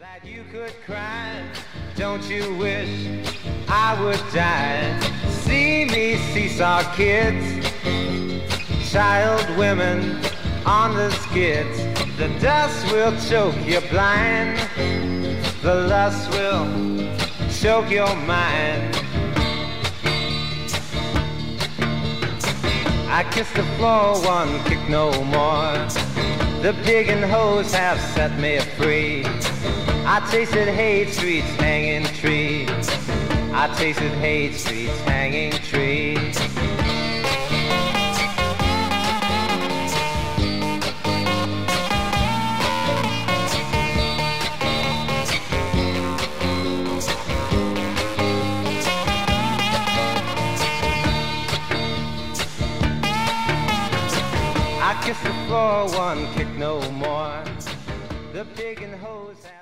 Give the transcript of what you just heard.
That you could cry, don't you wish I would die? See me seesaw kids, child women on the skids. The dust will choke you blind, the lust will choke your mind. I kiss the floor, one kick no more. The pig and hose have set me free. I tasted hate streets, hanging trees. I tasted hate streets, hanging trees. I kissed the floor, one kick no more. The pig and hose have